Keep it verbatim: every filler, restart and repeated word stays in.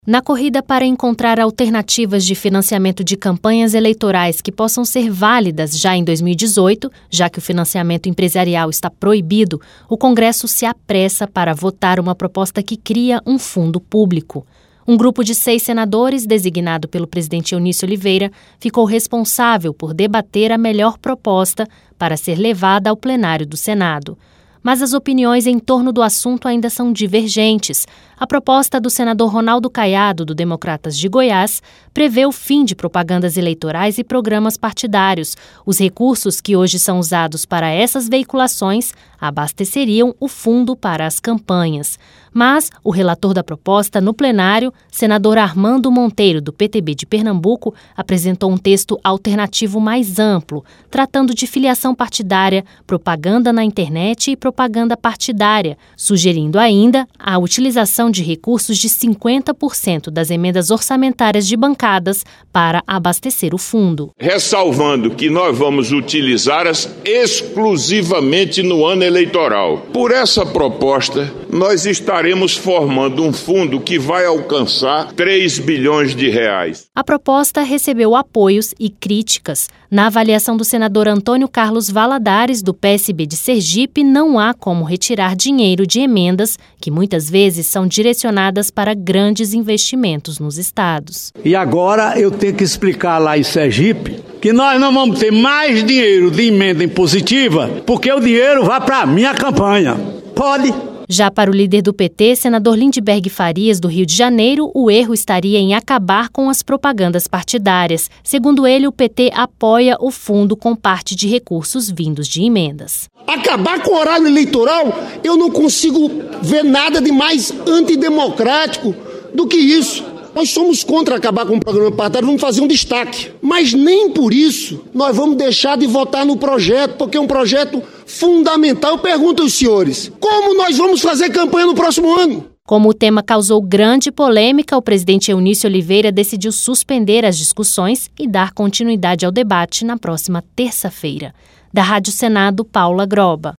Na corrida para encontrar alternativas de financiamento de campanhas eleitorais que possam ser válidas já em dois mil e dezoito, já que o financiamento empresarial está proibido, o Congresso se apressa para votar uma proposta que cria um fundo público. Um grupo de seis senadores, designado pelo presidente Eunício Oliveira, ficou responsável por debater a melhor proposta para ser levada ao plenário do Senado. Mas as opiniões em torno do assunto ainda são divergentes. A proposta do senador Ronaldo Caiado, do Democratas de Goiás, prevê o fim de propagandas eleitorais e programas partidários. Os recursos que hoje são usados para essas veiculações abasteceriam o fundo para as campanhas. Mas o relator da proposta no plenário, senador Armando Monteiro, do P T B de Pernambuco, apresentou um texto alternativo mais amplo, tratando de filiação partidária, propaganda na internet e propaganda partidária, sugerindo ainda a utilização de recursos de cinquenta por cento das emendas orçamentárias de bancadas para abastecer o fundo. Ressalvando que nós vamos utilizá-las exclusivamente no ano eleitoral. Por essa proposta, nós estaremos formando um fundo que vai alcançar três bilhões de reais. A proposta recebeu apoios e críticas. Na avaliação do senador Antônio Carlos Valadares, do P S B de Sergipe, não há como retirar dinheiro de emendas que muitas vezes são direcionadas para grandes investimentos nos estados. E agora eu tenho que explicar lá em Sergipe que nós não vamos ter mais dinheiro de emenda impositiva porque o dinheiro vai para a minha campanha. Pode. Já para o líder do P T, senador Lindbergh Farias, do Rio de Janeiro, o erro estaria em acabar com as propagandas partidárias. Segundo ele, o P T apoia o fundo com parte de recursos vindos de emendas. Acabar com o horário eleitoral, eu não consigo ver nada de mais antidemocrático do que isso. Nós somos contra acabar com o programa partidário, vamos fazer um destaque. Mas nem por isso nós vamos deixar de votar no projeto, porque é um projeto fundamental. Eu pergunto aos senhores, como nós vamos fazer campanha no próximo ano? Como o tema causou grande polêmica, o presidente Eunício Oliveira decidiu suspender as discussões e dar continuidade ao debate na próxima terça-feira. Da Rádio Senado, Paula Groba.